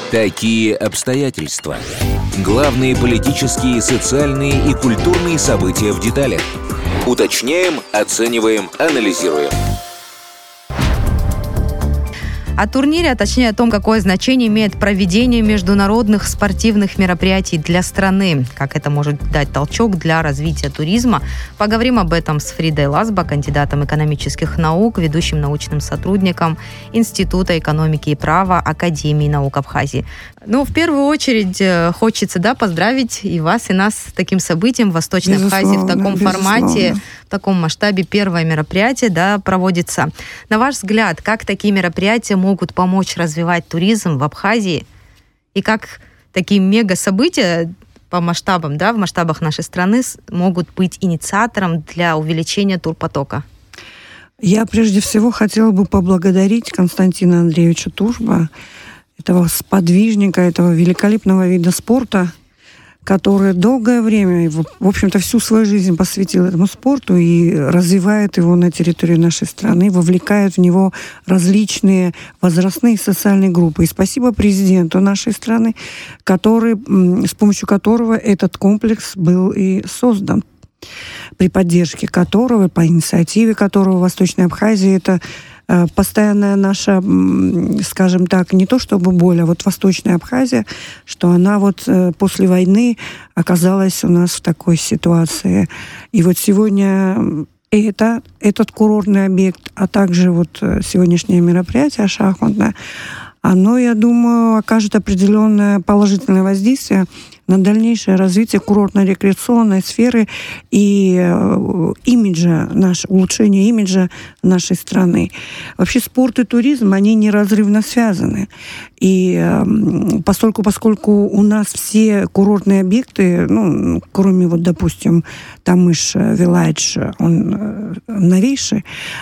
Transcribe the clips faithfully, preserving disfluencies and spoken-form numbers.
Такие обстоятельства. Главные политические, социальные и культурные события в деталях. Уточняем, оцениваем, анализируем. О турнире, а точнее о том, какое значение имеет проведение международных спортивных мероприятий для страны, как это может дать толчок для развития туризма. Поговорим об этом с Фридой Лазба, кандидатом экономических наук, ведущим научным сотрудником Института экономики и права Академии наук Абхазии. Ну, в первую очередь, хочется, да, поздравить и вас, и нас с таким событием в Восточной Абхазии в таком безусловно. формате, в таком масштабе. Первое мероприятие, да, проводится. На ваш взгляд, как такие мероприятия могут помочь развивать туризм в Абхазии? И как такие мега-события по масштабам, да, в масштабах нашей страны могут быть инициатором для увеличения турпотока? Я прежде всего хотела бы поблагодарить Константина Андреевича Тужба, этого сподвижника, этого великолепного вида спорта, который долгое время, в общем-то, всю свою жизнь посвятил этому спорту и развивает его на территории нашей страны, вовлекает в него различные возрастные и социальные группы. И спасибо президенту нашей страны, который, с помощью которого этот комплекс был и создан, при поддержке которого, по инициативе которого в Восточной Абхазии это постоянная наша, скажем так, не то чтобы боль, а вот Восточная Абхазия, что она вот после войны оказалась у нас в такой ситуации. И вот сегодня это, этот курортный объект, а также вот сегодняшнее мероприятие шахматное, оно, я думаю, окажет определенное положительное воздействие на дальнейшее развитие курортно-рекреационной сферы и э, имиджа, наш, улучшение имиджа нашей страны. Вообще спорт и туризм, они неразрывно связаны. И э, поскольку, поскольку у нас все курортные объекты, ну, кроме, вот, допустим, Тамыш Вилайдж, он э, новейший,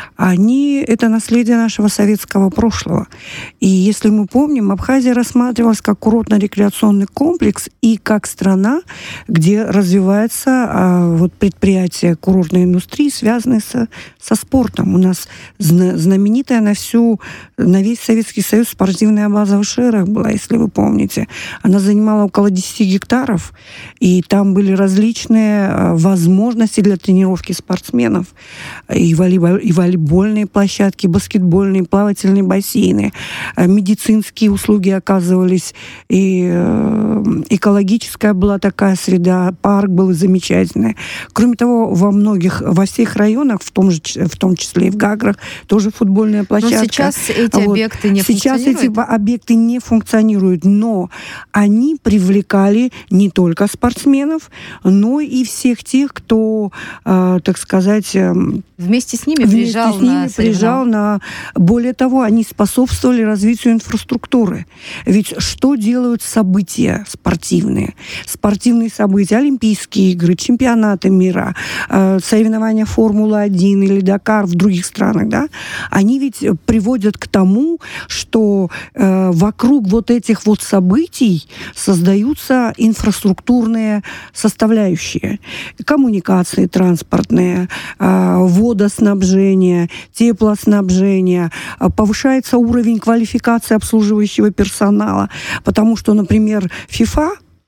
они, это наследие нашего советского прошлого. И если мы помним, Абхазия рассматривалась как курортно-рекреационный комплекс и как как страна, где развивается а, вот, предприятие курортной индустрии, связанные со, со спортом. У нас зна- знаменитая на всю, на весь Советский Союз спортивная база в Шерах была, если вы помните. Она занимала около десять гектаров, и там были различные а, возможности для тренировки спортсменов. И, волейбол, и волейбольные площадки, баскетбольные, плавательные бассейны, а, медицинские услуги оказывались, и а, экологические была такая среда, парк был замечательный. Кроме того, во многих, во всех районах, в том, же, в том числе и в Гаграх, тоже футбольная площадка. Но сейчас эти вот. объекты не сейчас функционируют? Сейчас эти объекты не функционируют, но они привлекали не только спортсменов, но и всех тех, кто, э, так сказать... Э, вместе с ними приезжал, вместе с ними на, приезжал на... Более того, они способствовали развитию инфраструктуры. Ведь что делают события спортивные? Спортивные события, Олимпийские игры, чемпионаты мира, э, соревнования Формулы-один или Дакар в других странах, да, они ведь приводят к тому, что э, вокруг вот этих вот событий создаются инфраструктурные составляющие. Коммуникации транспортные, э, водоснабжение, теплоснабжение, э, повышается уровень квалификации обслуживающего персонала, потому что, например, ФИФА,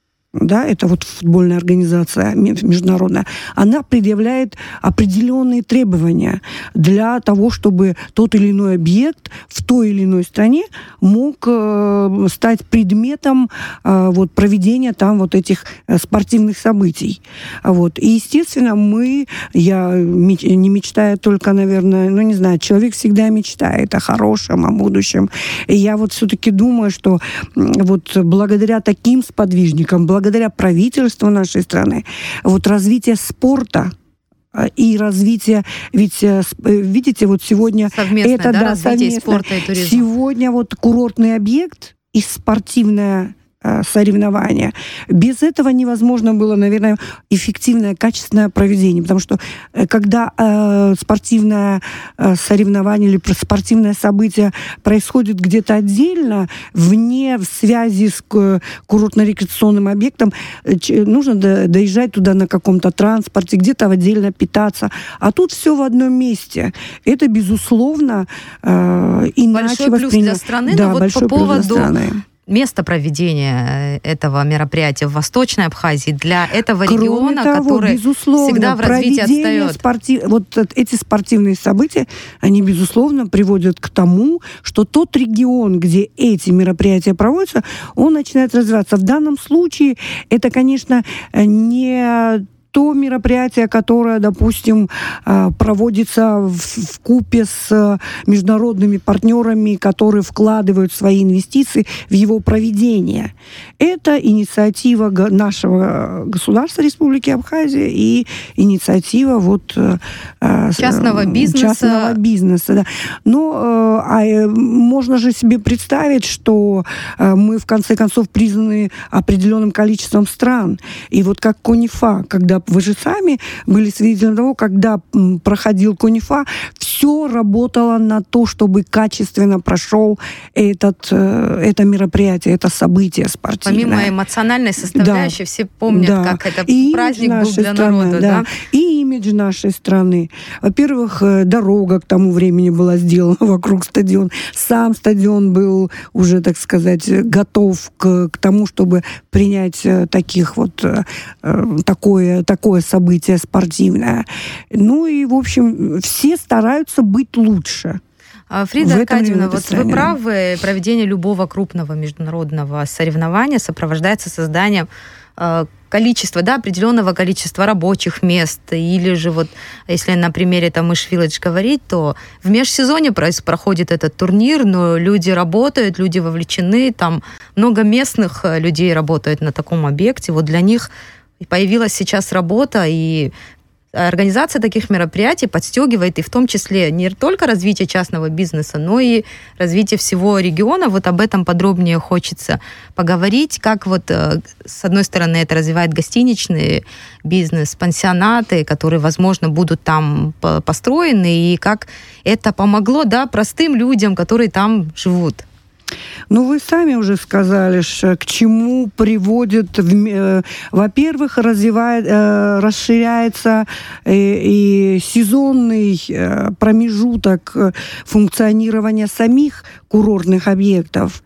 да, это вот футбольная организация международная, она предъявляет определенные требования для того, чтобы тот или иной объект в той или иной стране мог э, стать предметом э, вот, проведения там вот этих э, спортивных событий. Вот. И, естественно, мы, я меч, не мечтаю только, наверное, ну, не знаю, человек всегда мечтает о хорошем, о будущем. И я вот все-таки думаю, что вот благодаря таким сподвижникам, благодаря благодаря правительству нашей страны, вот развитие спорта и развитие, ведь, видите, вот сегодня... Совместное, это, да, да, развитие совместно. Спорта и туризма. Сегодня вот курортный объект и спортивная соревнования. Без этого невозможно было, наверное, эффективное, качественное проведение, потому что когда э, спортивное э, соревнование или спортивное событие происходит где-то отдельно, вне в связи с э, курортно-рекреационным объектом, э, нужно до, доезжать туда на каком-то транспорте, где-то отдельно питаться. А тут все в одном месте. Это, безусловно, э, иначе большой плюс для страны, да, но вот по поводу место проведения этого мероприятия в Восточной Абхазии для этого Кроме региона, того, который безусловно, всегда в развитии отстает. Спортив... Вот эти спортивные события, они, безусловно, приводят к тому, что тот регион, где эти мероприятия проводятся, он начинает развиваться. В данном случае это, конечно, не то мероприятие, которое, допустим, проводится в купе с международными партнерами, которые вкладывают свои инвестиции в его проведение. Это инициатива нашего государства Республики Абхазия и инициатива вот, частного бизнеса. Частного бизнеса, да. Но а, можно же себе представить, что мы, в конце концов, признаны определенным количеством стран. И вот как КОНИФА, когда вы же сами были свидетелями того, когда проходил КОНИФА, все работало на то, чтобы качественно прошел этот, это мероприятие, это событие спортивное. Помимо эмоциональной составляющей, да, все помнят, да, как это и праздник был для страны, народа. Да. Да? И имидж нашей страны. Во-первых, дорога к тому времени была сделана вокруг стадиона. Сам стадион был уже, так сказать, готов к, к тому, чтобы принять таких вот, такое, такое событие спортивное. Ну и, в общем, все стараются быть лучше. Фрида Аркадьевна, вот вы правы, проведение любого крупного международного соревнования сопровождается созданием э, количества, да, определенного количества рабочих мест, или же вот, если на примере там Иш-Вилледж говорить, то в межсезонье проходит этот турнир, но люди работают, люди вовлечены, там много местных людей работает на таком объекте, вот для них появилась сейчас работа, и организация таких мероприятий подстегивает и в том числе не только развитие частного бизнеса, но и развитие всего региона. Вот об этом подробнее хочется поговорить, как вот с одной стороны это развивает гостиничный бизнес, пансионаты, которые, возможно, будут там построены, и как это помогло, да, простым людям, которые там живут. Ну, вы сами уже сказали, к чему приводит, во-первых, развивает, расширяется и сезонный промежуток функционирования самих курортных объектов,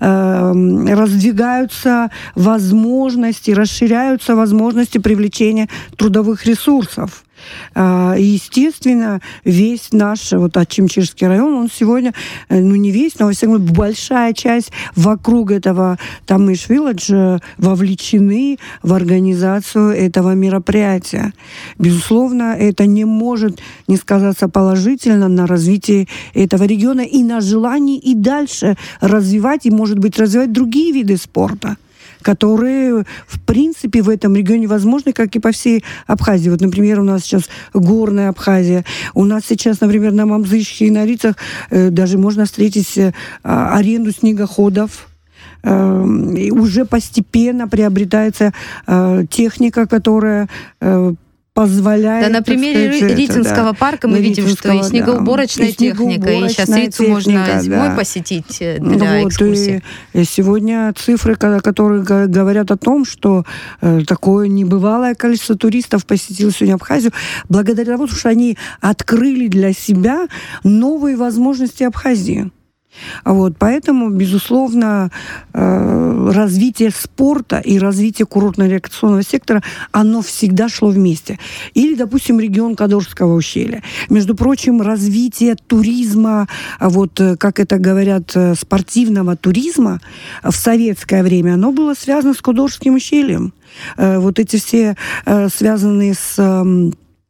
раздвигаются возможности, расширяются возможности привлечения трудовых ресурсов. Естественно, весь наш вот Ачимчирский район, он сегодня, ну не весь, но во всяком случае большая часть вокруг этого там Иш-Вилледж вовлечены в организацию этого мероприятия. Безусловно, это не может не сказаться положительно на развитии этого региона и на желании и дальше развивать, и, может быть, развивать другие виды спорта, которые, в принципе, в этом регионе возможны, как и по всей Абхазии. Вот, например, у нас сейчас горная Абхазия. У нас сейчас, например, на Мамзыщике и на Рицах э, даже можно встретить э, аренду снегоходов. Э, и уже постепенно приобретается э, техника, которая э, позволяет... Да, на примере сказать, Рицинского да, парка мы видим, что и снегоуборочная да, техника, и, и сейчас Рицу можно зимой да. посетить для вот, экскурсии. И сегодня цифры, которые говорят о том, что э, такое небывалое количество туристов посетило сегодня Абхазию, благодаря тому, что они открыли для себя новые возможности Абхазии. Вот, поэтому, безусловно, э, развитие спорта и развитие курортно-рекреационного сектора, оно всегда шло вместе. Или, допустим, регион Кадорского ущелья. Между прочим, развитие туризма, вот, как это говорят, спортивного туризма в советское время, оно было связано с Кадорским ущельем. Э, вот эти все э, связанные с... Э,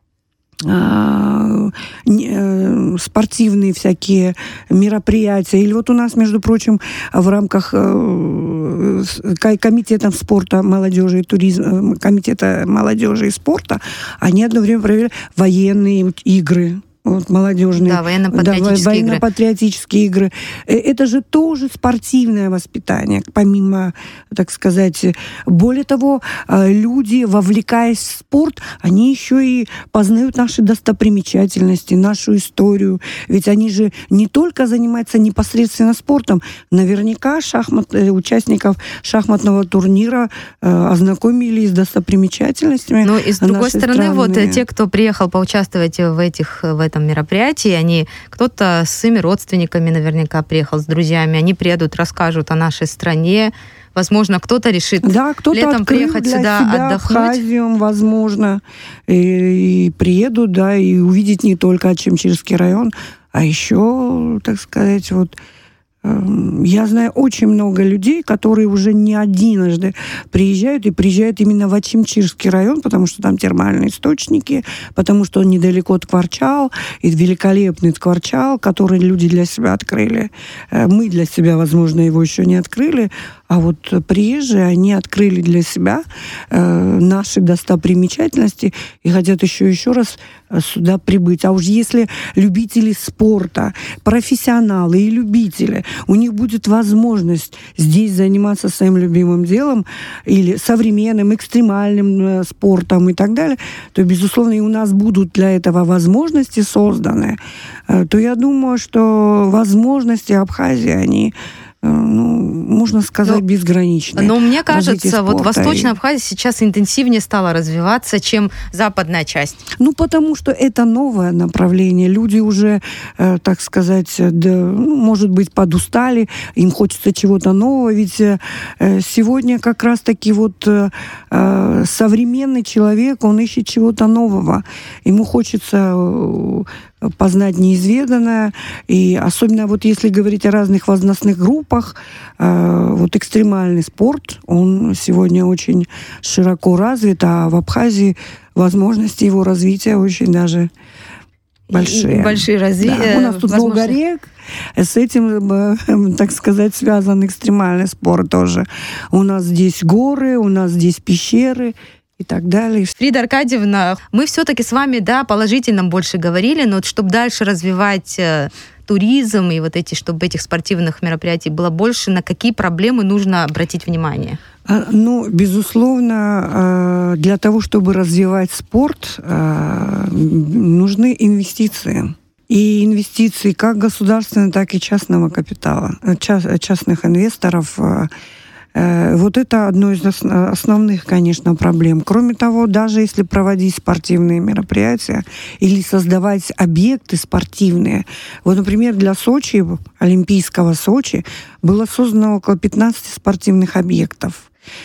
спортивные всякие мероприятия. Или вот у нас, между прочим, в рамках комитета спорта, молодежи и туризма, комитета молодежи и спорта, они одно время провели военные игры. Вот, молодежные. Да, военно-патриотические, да, военно-патриотические игры. игры. Это же тоже спортивное воспитание, помимо, так сказать. Более того, люди, вовлекаясь в спорт, они еще и познают наши достопримечательности, нашу историю. Ведь они же не только занимаются непосредственно спортом. Наверняка шахмат, участников шахматного турнира ознакомились с достопримечательностями. Но и с другой стороны, страны. вот те, кто приехал поучаствовать в этих в этом мероприятии. Они, кто-то с своими родственниками наверняка приехал, с друзьями. Они приедут, расскажут о нашей стране. Возможно, кто-то решит да, кто-то летом приехать для сюда себя отдохнуть. Абхазию, возможно, и, и приедут, да, и увидеть не только Ачимчирский район, а еще, так сказать, вот я знаю очень много людей, которые уже не однажды приезжают, и приезжают именно в Ачимчирский район, потому что там термальные источники, потому что он недалеко от Ткварчал, и великолепный Ткварчал, который люди для себя открыли. Мы для себя, возможно, его еще не открыли, а вот приезжие, они открыли для себя э, наши достопримечательности и хотят еще еще раз сюда прибыть. А уж если любители спорта, профессионалы и любители, у них будет возможность здесь заниматься своим любимым делом или современным, экстремальным э, спортом и так далее, то, безусловно, и у нас будут для этого возможности созданы, э, то я думаю, что возможности Абхазии, они ну, можно сказать, но, безграничные. Но мне кажется, вот Восточная Абхазия сейчас интенсивнее стала развиваться, чем западная часть. Ну, потому что это новое направление. Люди уже, э, так сказать, да, ну, может быть, подустали, им хочется чего-то нового. Ведь э, сегодня как раз-таки вот э, современный человек, он ищет чего-то нового. Ему хочется э, познать неизведанное. И особенно вот если говорить о разных возрастных группах, э, вот экстремальный спорт, он сегодня очень широко развит, а в Абхазии возможности его развития очень даже большие. И большие развития. Да. У нас тут возможно... много рек, с этим, так сказать, связан экстремальный спорт тоже. У нас здесь горы, у нас здесь пещеры и так далее. Фрида Аркадьевна, мы все-таки с вами, да, положительно больше говорили, но вот чтобы дальше развивать э, туризм и вот эти, чтобы этих спортивных мероприятий было больше, на какие проблемы нужно обратить внимание? А, ну, безусловно, э, для того, чтобы развивать спорт, э, нужны инвестиции. И инвестиции как государственного, так и частного капитала, част, частных инвесторов. Э, Вот это одно из основных, конечно, проблем. Кроме того, даже если проводить спортивные мероприятия или создавать объекты спортивные, вот, например, для Сочи, Олимпийского Сочи, было создано около пятнадцати спортивных объектов.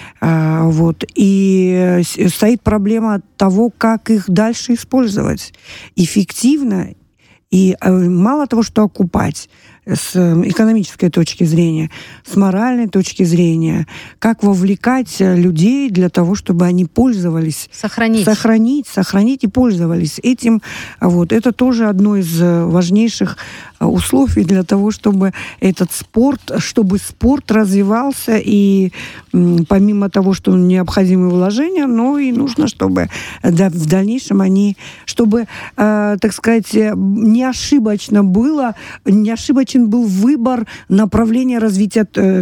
Вот. И стоит проблема того, как их дальше использовать эффективно и мало того, что окупать, с экономической точки зрения, с моральной точки зрения, как вовлекать людей для того, чтобы они пользовались. Сохранить. Сохранить, сохранить и пользовались этим. Вот. Это тоже одно из важнейших условий для того, чтобы этот спорт, чтобы спорт развивался, и помимо того, что необходимы вложения, но и нужно, чтобы да, в дальнейшем они, чтобы, э, так сказать, не ошибочно было, не ошибочен был выбор направления развития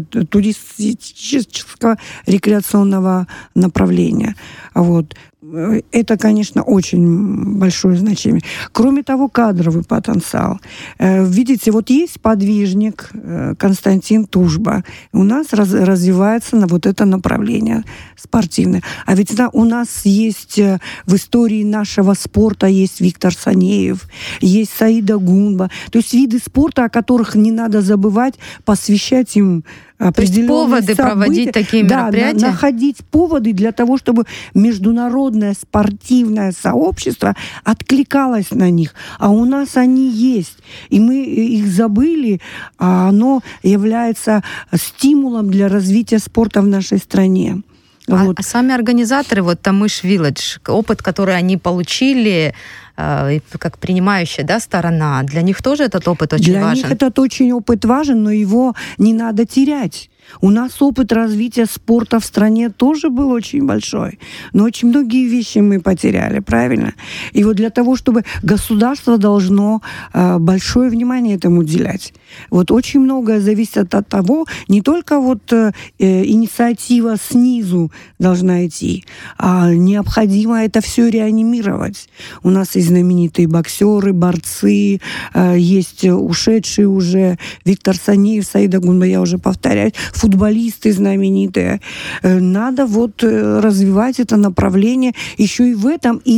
туристического рекреационного направления. Вот. Это, конечно, очень большое значение. Кроме того, кадровый потенциал. Видите, вот есть подвижник Константин Тужба. У нас раз, развивается на вот это направление спортивное. А ведь да, у нас есть в истории нашего спорта есть Виктор Санеев, есть Саида Гунба. То есть виды спорта, о которых не надо забывать, посвящать им определенные поводы события, проводить такие мероприятия? Да, находить поводы для того, чтобы международное спортивное сообщество откликалось на них. А у нас они есть. И мы их забыли, а оно является стимулом для развития спорта в нашей стране. Вот. А, а сами организаторы, вот Тамыш Вилледж, опыт, который они получили, э, как принимающая, да, сторона, для них тоже этот опыт очень для важен? Для них этот очень опыт важен, но его не надо терять. У нас опыт развития спорта в стране тоже был очень большой, но очень многие вещи мы потеряли, правильно? И вот для того, чтобы государство должно э, большое внимание этому уделять. Вот очень многое зависит от того, не только вот э, инициатива снизу должна идти, а необходимо это все реанимировать. У нас есть знаменитые боксеры, борцы, э, есть ушедшие уже Виктор Санеев, Саида Гунба, я уже повторяю, футболисты знаменитые. Надо вот развивать это направление еще и в этом, и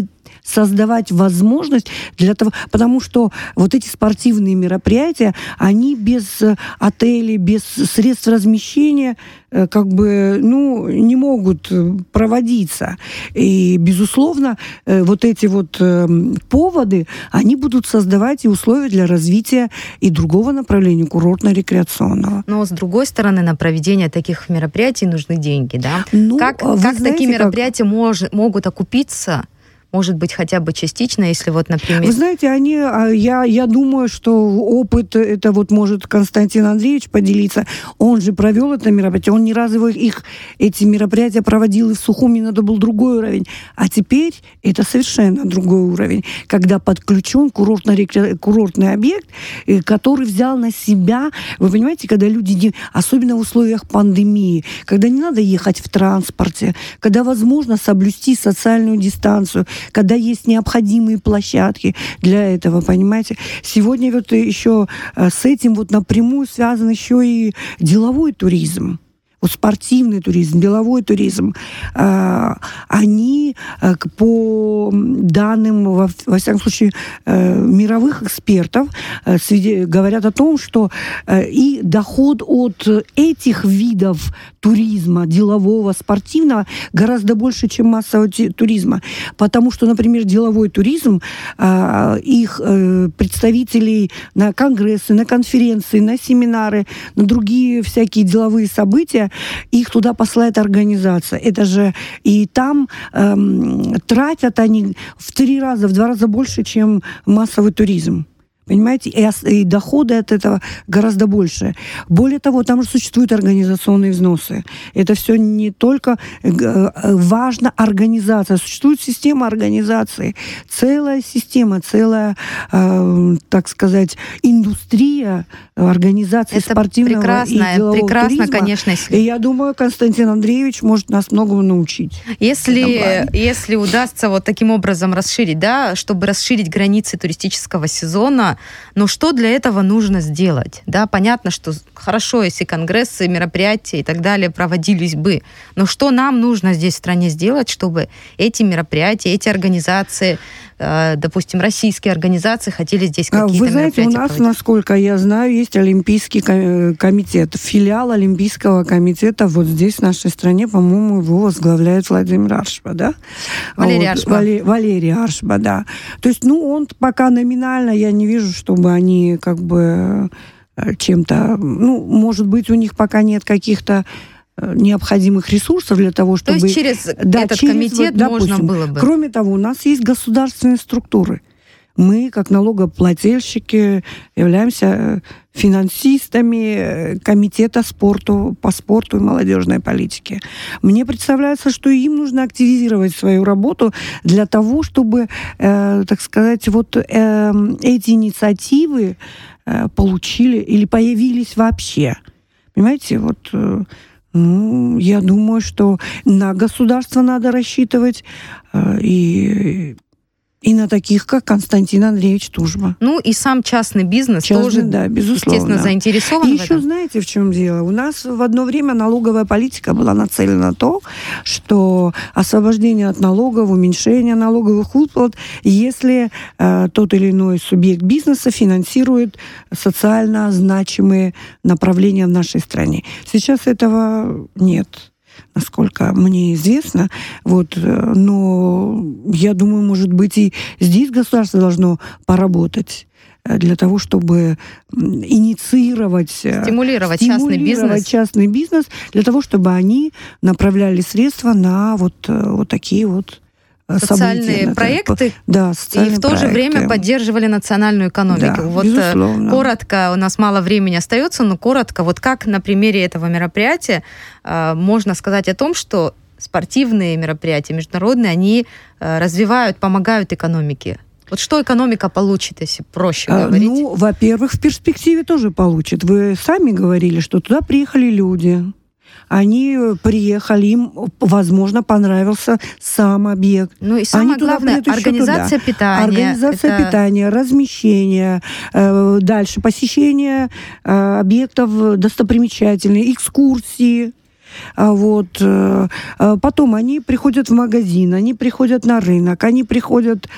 создавать возможность для того, потому что вот эти спортивные мероприятия, они без отелей, без средств размещения как бы, ну, не могут проводиться. И, безусловно, вот эти вот поводы, они будут создавать и условия для развития и другого направления, курортно-рекреационного. Но, с другой стороны, на проведение таких мероприятий нужны деньги, да? Ну, как как знаете, такие мероприятия как... мож, могут окупиться? Может быть, хотя бы частично, если вот, например... Вы знаете, они, я, я думаю, что опыт, это вот может Константин Андреевич поделиться, он же провел это мероприятие, он ни разу их, эти мероприятия проводил, и в Сухуми надо был другой уровень. А теперь это совершенно другой уровень, когда подключен курортный, курортный объект, который взял на себя, вы понимаете, когда люди, особенно в условиях пандемии, когда не надо ехать в транспорте, когда возможно соблюсти социальную дистанцию, когда есть необходимые площадки для этого, понимаете. Сегодня вот еще с этим вот напрямую связан еще и деловой туризм. Вот спортивный туризм, деловой туризм, э, они э, по данным, во, во всяком случае, э, мировых экспертов, э, свиде- говорят о том, что э, и доход от этих видов туризма, делового, спортивного, гораздо больше, чем массового т- туризма. Потому что, например, деловой туризм, э, их э, представителей на конгрессы, на конференции, на семинары, на другие всякие деловые события, их туда посылает организация. Это же и там эм, тратят они в три раза, в два раза больше, чем массовый туризм. Понимаете? И, и доходы от этого гораздо больше. Более того, там же существуют организационные взносы. Это все не только э, важна организация. Существует система организации. Целая система, целая, э, так сказать, индустрия организации это спортивного и делового прекрасно, туризма. Конечно, если... И я думаю, Константин Андреевич может нас многому научить. Если, если удастся вот таким образом расширить, да, чтобы расширить границы туристического сезона, но что для этого нужно сделать? Да, понятно, что хорошо, если конгрессы, мероприятия и так далее проводились бы, но что нам нужно здесь в стране сделать, чтобы эти мероприятия, эти организации, э, допустим, российские организации хотели здесь какие-то мероприятия? Вы знаете, у нас, проводить? насколько я знаю, есть Олимпийский комитет, филиал Олимпийского комитета вот здесь, в нашей стране, по-моему, его возглавляет Владимир Аршба, да? Валерий вот, Аршба. Валерий, Валерий Аршба, да. То есть, ну, он пока номинально, я не вижу, чтобы они как бы чем-то... Ну, может быть, у них пока нет каких-то необходимых ресурсов для того, чтобы... То есть через да, этот через, комитет вот, допустим, можно было бы... Кроме того, у нас есть государственные структуры. Мы, как налогоплательщики, являемся финансистами комитета спорту, по спорту и молодежной политике. Мне представляется, что им нужно активизировать свою работу для того, чтобы, э, так сказать, вот э, эти инициативы э, получили или появились вообще. Понимаете, вот... Э, ну, я думаю, что на государство надо рассчитывать э, и... И на таких, как Константин Андреевич Тужба. Ну, и сам частный бизнес частный, тоже, да, безусловно, естественно, заинтересован и в еще этом. знаете, в чем дело? У нас в одно время налоговая политика была нацелена на то, что освобождение от налогов, уменьшение налоговых выплат, если э, тот или иной субъект бизнеса финансирует социально значимые направления в нашей стране. Сейчас этого нет, насколько мне известно. Вот, но я думаю, может быть, и здесь государство должно поработать для того, чтобы инициировать, стимулировать, стимулировать частный бизнес. частный бизнес, для того, чтобы они направляли средства на вот, вот такие вот социальные события, проекты, да, и в то же время поддерживали национальную экономику. Да, вот безусловно. Коротко, у нас мало времени остается, но коротко, вот как на примере этого мероприятия э, можно сказать о том, что спортивные мероприятия международные, они э, развивают, помогают экономике. Вот что экономика получит, если проще а, говорить? Ну, во-первых, в перспективе тоже получит. Вы сами говорили, что туда приехали люди. Они приехали, им, возможно, понравился сам объект. Ну и самое Они главное, организация питания. Организация это... питания, размещение, э, дальше посещение э, объектов достопримечательных, экскурсии. А вот. Потом они приходят в магазин, они приходят на рынок, они приходят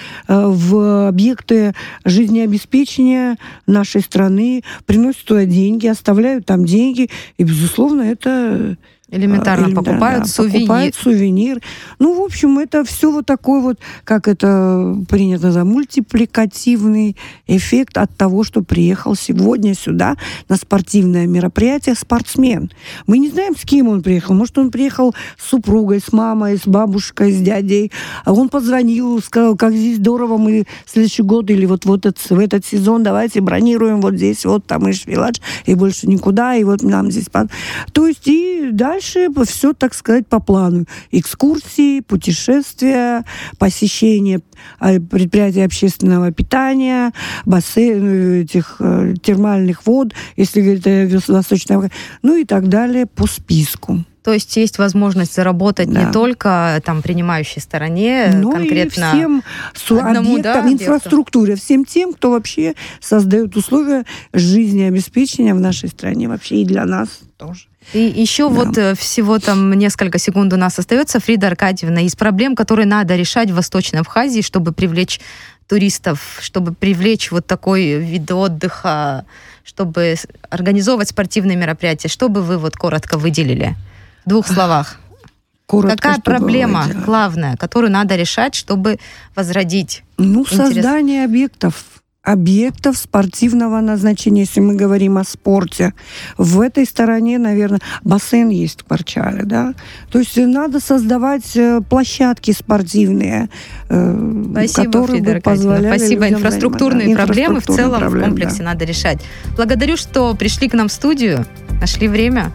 в объекты жизнеобеспечения нашей страны, приносят туда деньги, оставляют там деньги, и, безусловно, это... Элементарно, элементарно покупают да, сувенир. Покупают сувенир. Ну, в общем, это все вот такой вот, как это принято называть, мультипликативный эффект от того, что приехал сегодня сюда на спортивное мероприятие спортсмен. Мы не знаем, с кем он приехал. Может, он приехал с супругой, с мамой, с бабушкой, с дядей. А он позвонил, сказал, как здесь здорово, мы в следующий год или вот, вот этот, в этот сезон давайте бронируем вот здесь, вот там и Швилач, и больше никуда, и вот нам здесь... То есть и дальше Дальше все, так сказать, по плану. Экскурсии, путешествия, посещение предприятий общественного питания, бассейн, этих термальных вод, если говорить о Восточной, ну и так далее по списку. То есть есть возможность заработать да. не только там принимающей стороне, но конкретно и всем одному, объектам, да, инфраструктуре, всем тем, кто вообще создает условия жизнеобеспечения в нашей стране, вообще и для нас тоже. И еще да. вот всего там несколько секунд у нас остается. Фрида Аркадьевна, из проблем, которые надо решать в Восточной Абхазии, чтобы привлечь туристов, чтобы привлечь вот такой вид отдыха, чтобы организовывать спортивные мероприятия, что бы вы вот коротко выделили? В двух словах. Коротко, какая проблема главная, которую надо решать, чтобы возродить Ну, интерес? Создание объектов. Объектов спортивного назначения, если мы говорим о спорте. В этой стороне, наверное, бассейн есть в Парчале, да. То есть надо создавать площадки спортивные, Спасибо, которые Фрида бы позволяли Спасибо. людям Инфраструктурные заниматься. проблемы в целом проблемы, в комплексе да. надо решать. Благодарю, что пришли к нам в студию, нашли время.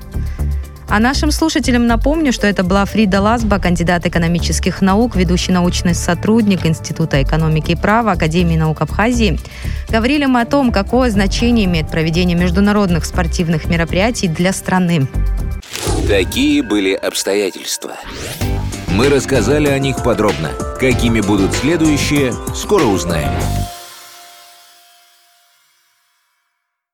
А нашим слушателям напомню, что это была Фрида Лазба, кандидат экономических наук, ведущий научный сотрудник Института экономики и права Академии наук Абхазии. Говорили мы о том, какое значение имеет проведение международных спортивных мероприятий для страны. Такие были обстоятельства. Мы рассказали о них подробно. Какими будут следующие, скоро узнаем.